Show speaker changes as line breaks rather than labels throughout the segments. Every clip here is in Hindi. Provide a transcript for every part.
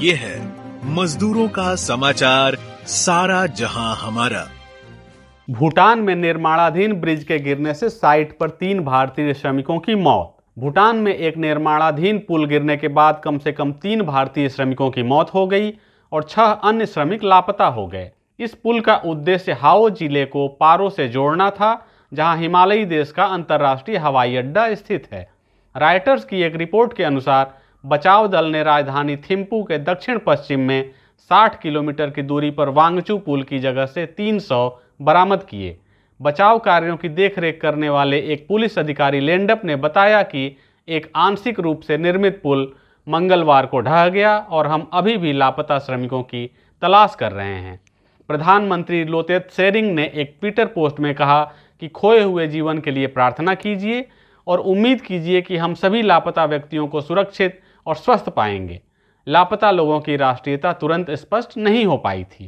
ये है मजदूरों का समाचार, सारा जहां हमारा।
भूटान में निर्माणाधीन ब्रिज के गिरने से साइट पर 3 भारतीय श्रमिकों की मौत। भूटान में एक निर्माणाधीन पुल गिरने के बाद कम से कम 3 भारतीय श्रमिकों की मौत हो गई और 6 अन्य श्रमिक लापता हो गए। इस पुल का उद्देश्य हाओ जिले को पारो से जोड़ना था, जहां हिमालयी देश का अंतर्राष्ट्रीय हवाई अड्डा स्थित है। रॉयटर्स की एक रिपोर्ट के अनुसार बचाव दल ने राजधानी थिम्पू के दक्षिण पश्चिम में 60 किलोमीटर की दूरी पर वांगचू पुल की जगह से 300 बरामद किए। बचाव कार्यों की देखरेख करने वाले एक पुलिस अधिकारी लेंडप ने बताया कि एक आंशिक रूप से निर्मित पुल मंगलवार को ढह गया और हम अभी भी लापता श्रमिकों की तलाश कर रहे हैं। प्रधानमंत्री लोते त्शेरिंग ने एक ट्विटर पोस्ट में कहा कि खोए हुए जीवन के लिए प्रार्थना कीजिए और उम्मीद कीजिए कि हम सभी लापता व्यक्तियों को सुरक्षित और स्वस्थ पाएंगे। लापता लोगों की राष्ट्रीयता तुरंत स्पष्ट नहीं हो पाई थी।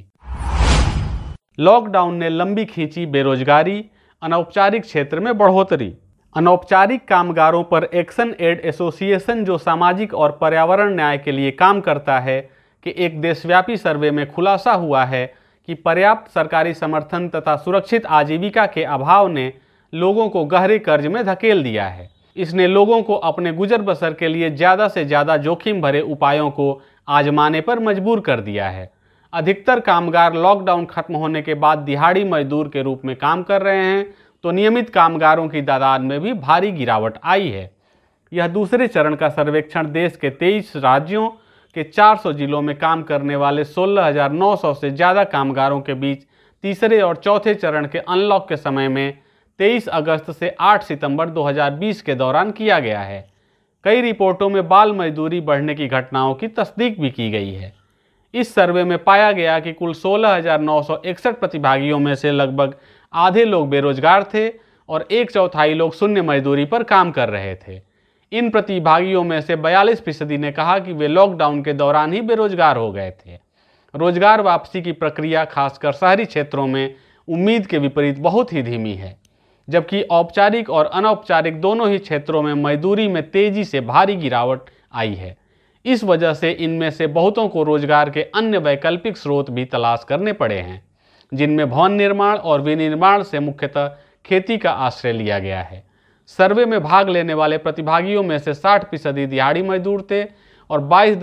लॉकडाउन ने लंबी खींची बेरोजगारी, अनौपचारिक क्षेत्र में बढ़ोतरी। अनौपचारिक कामगारों पर एक्शन एड एसोसिएशन, जो सामाजिक और पर्यावरण न्याय के लिए काम करता है, कि एक देशव्यापी सर्वे में खुलासा हुआ है कि पर्याप्त सरकारी समर्थन तथा सुरक्षित आजीविका के अभाव ने लोगों को गहरे कर्ज में धकेल दिया है। इसने लोगों को अपने गुजर बसर के लिए ज़्यादा से ज़्यादा जोखिम भरे उपायों को आजमाने पर मजबूर कर दिया है। अधिकतर कामगार लॉकडाउन खत्म होने के बाद दिहाड़ी मजदूर के रूप में काम कर रहे हैं, तो नियमित कामगारों की तादाद में भी भारी गिरावट आई है। यह दूसरे चरण का सर्वेक्षण देश के 23 राज्यों के 400 जिलों में काम करने वाले 16,900 से ज़्यादा कामगारों के बीच तीसरे और चौथे चरण के अनलॉक के समय में 23 अगस्त से 8 सितंबर 2020 के दौरान किया गया है। कई रिपोर्टों में बाल मजदूरी बढ़ने की घटनाओं की तस्दीक भी की गई है। इस सर्वे में पाया गया कि कुल 16,961 प्रतिभागियों में से लगभग आधे लोग बेरोजगार थे और 1/4 लोग शून्य मजदूरी पर काम कर रहे थे। इन प्रतिभागियों में से 42% ने कहा कि वे लॉकडाउन के दौरान ही बेरोजगार हो गए थे। रोजगार वापसी की प्रक्रिया खासकर शहरी क्षेत्रों में उम्मीद के विपरीत बहुत ही धीमी है, जबकि औपचारिक और अनौपचारिक दोनों ही क्षेत्रों में मजदूरी में तेजी से भारी गिरावट आई है। इस वजह से इनमें से बहुतों को रोजगार के अन्य वैकल्पिक स्रोत भी तलाश करने पड़े हैं, जिनमें भवन निर्माण और विनिर्माण से मुख्यतः खेती का आश्रय लिया गया है। सर्वे में भाग लेने वाले प्रतिभागियों में से 60% दिहाड़ी मजदूर थे और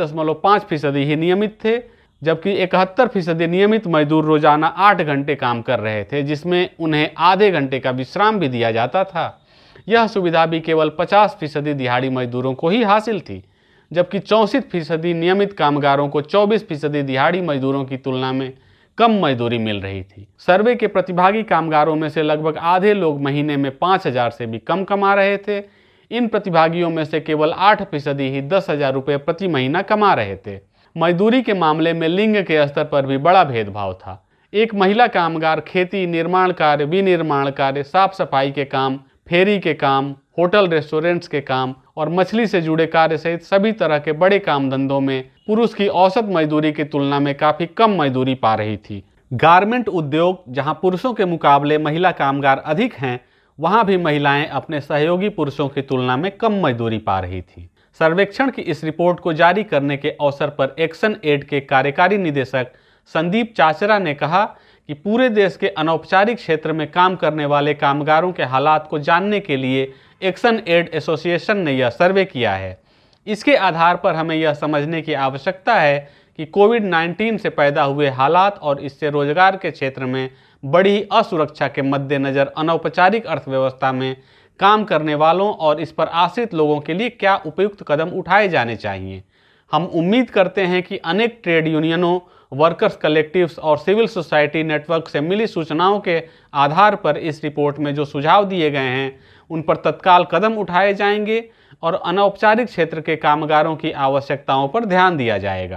22.5% ही नियमित थे, जबकि 71% नियमित मजदूर रोजाना 8 घंटे काम कर रहे थे, जिसमें उन्हें आधे घंटे का विश्राम भी दिया जाता था। यह सुविधा भी केवल 50% दिहाड़ी मजदूरों को ही हासिल थी, जबकि 64% नियमित कामगारों को 24% दिहाड़ी मजदूरों की तुलना में कम मजदूरी मिल रही थी। सर्वे के प्रतिभागी कामगारों में से लगभग आधे लोग महीने में 5,000 से भी कम कमा रहे थे। इन प्रतिभागियों में से केवल 8% ही 10,000 रुपये प्रति महीना कमा रहे थे। मजदूरी के मामले में लिंग के स्तर पर भी बड़ा भेदभाव था। एक महिला कामगार खेती, निर्माण कार्य, विनिर्माण कार्य, साफ सफाई के काम, फेरी के काम, होटल रेस्टोरेंट्स के काम और मछली से जुड़े कार्य सहित सभी तरह के बड़े काम धंधों में पुरुष की औसत मजदूरी की तुलना में काफी कम मजदूरी पा रही थी। गारमेंट उद्योग, जहां पुरुषों के मुकाबले महिला कामगार अधिक हैं, वहां भी महिलाएं अपने सहयोगी पुरुषों की तुलना में कम मजदूरी पा रही थी। सर्वेक्षण की इस रिपोर्ट को जारी करने के अवसर पर एक्शन एड के कार्यकारी निदेशक संदीप चाचरा ने कहा कि पूरे देश के अनौपचारिक क्षेत्र में काम करने वाले कामगारों के हालात को जानने के लिए एक्शन एड एसोसिएशन ने यह सर्वे किया है। इसके आधार पर हमें यह समझने की आवश्यकता है कि कोविड-19 से पैदा हुए हालात और इससे रोजगार के क्षेत्र में बड़ी असुरक्षा के मद्देनज़र अनौपचारिक अर्थव्यवस्था में काम करने वालों और इस पर आश्रित लोगों के लिए क्या उपयुक्त कदम उठाए जाने चाहिए। हम उम्मीद करते हैं कि अनेक ट्रेड यूनियनों, वर्कर्स कलेक्टिव्स और सिविल सोसाइटी नेटवर्क से मिली सूचनाओं के आधार पर इस रिपोर्ट में जो सुझाव दिए गए हैं उन पर तत्काल कदम उठाए जाएंगे और अनौपचारिक क्षेत्र के कामगारों की आवश्यकताओं पर ध्यान दिया जाएगा।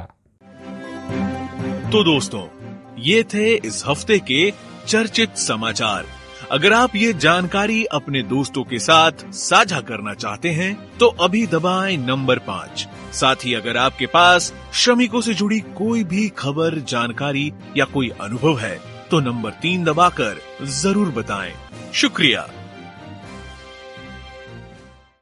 तो दोस्तों, ये थे इस हफ्ते के चर्चित समाचार। अगर आप ये जानकारी अपने दोस्तों के साथ साझा करना चाहते हैं तो अभी दबाएं नंबर 5। साथ ही अगर आपके पास श्रमिकों से जुड़ी कोई भी खबर, जानकारी या कोई अनुभव है तो नंबर 3 दबाकर जरूर बताएं। शुक्रिया।